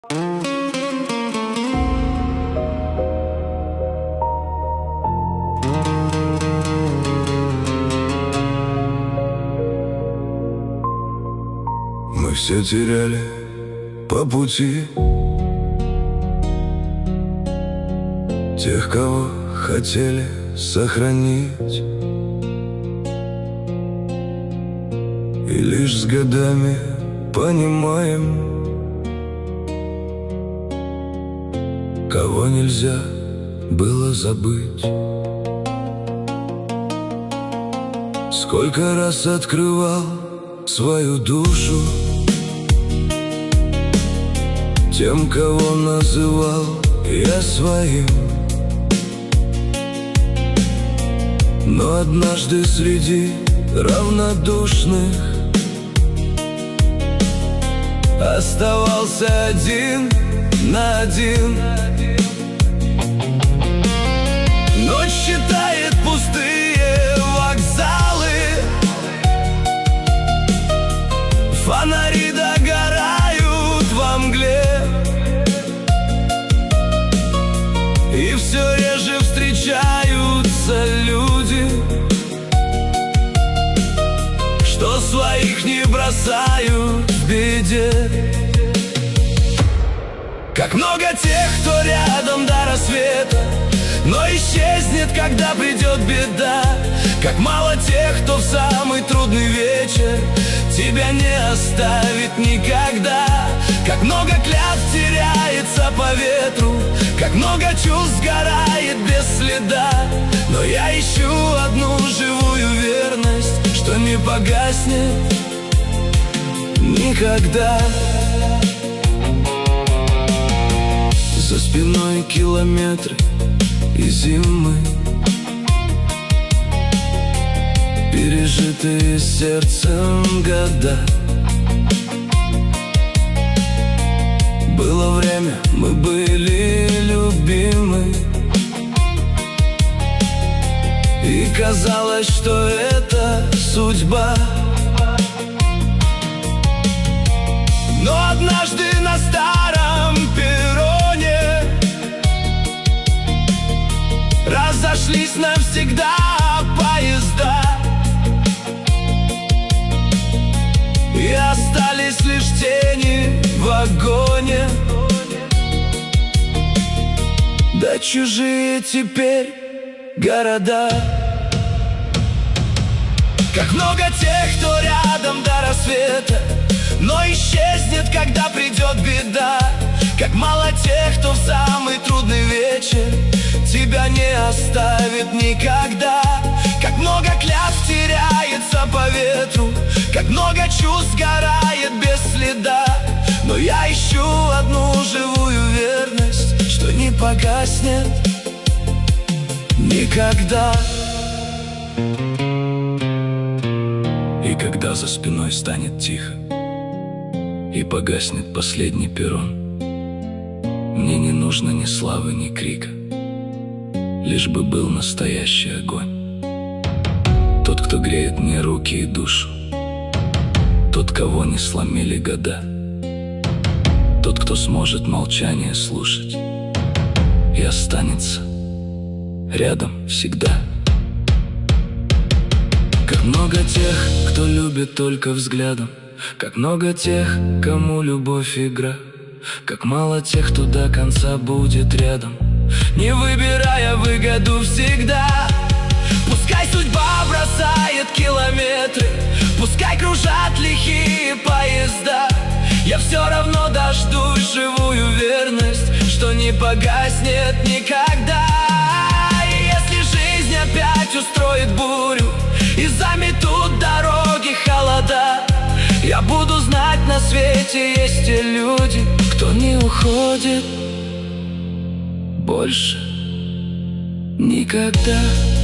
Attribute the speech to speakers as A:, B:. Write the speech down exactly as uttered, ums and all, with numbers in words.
A: Мы все теряли по пути тех, кого хотели сохранить, и лишь с годами понимаем, кого нельзя было забыть. Сколько раз открывал свою душу тем, кого называл я своим, но однажды среди равнодушных оставался один на один. Ночь считает пустые вокзалы, фонари догорают во мгле, и все реже встречаются люди, что своих не бросают в беде. Как много тех, кто рядом до рассвета, но исчезнет, когда придет беда. Как мало тех, кто в самый трудный вечер тебя не оставит никогда. Как много клятв теряется по ветру, как много чувств сгорает без следа. Но я ищу одну живую верность, что не погаснет никогда. За спиной километры и зимы, пережитые сердцем года. Было время, мы были любимы, и казалось, что это судьба. Но однажды на старом перроне разошлись навсегда поезда, и остались лишь тени в вагоне. Да чужие теперь города. Как много тех, кто рядом до рассвета, но исчезнет, когда придет беда. Как мало тех, кто в самый трудный вечер тебя не оставит никогда. Как много клятв теряется по ветру, как много чувств сгорает без следа. Но я ищу одну живую верность, что не погаснет никогда. И когда за спиной станет тихо и погаснет последний перрон, мне не нужно ни славы, ни крика, лишь бы был настоящий огонь. Тот, кто греет мне руки и душу, тот, кого не сломили года, тот, кто сможет молчание слушать и останется рядом всегда. Как много тех, кто любит только взглядом, как много тех, кому любовь игра. Как мало тех, кто до конца будет рядом, не выбирая выгоду всегда. Пускай судьба бросает километры, пускай кружат лихие поезда, я все равно дождусь живую верность, что не погаснет никогда. И если жизнь опять устроит бурю и заметут дороги холода, я буду знать, на свете есть те люди, кто не уходит больше никогда.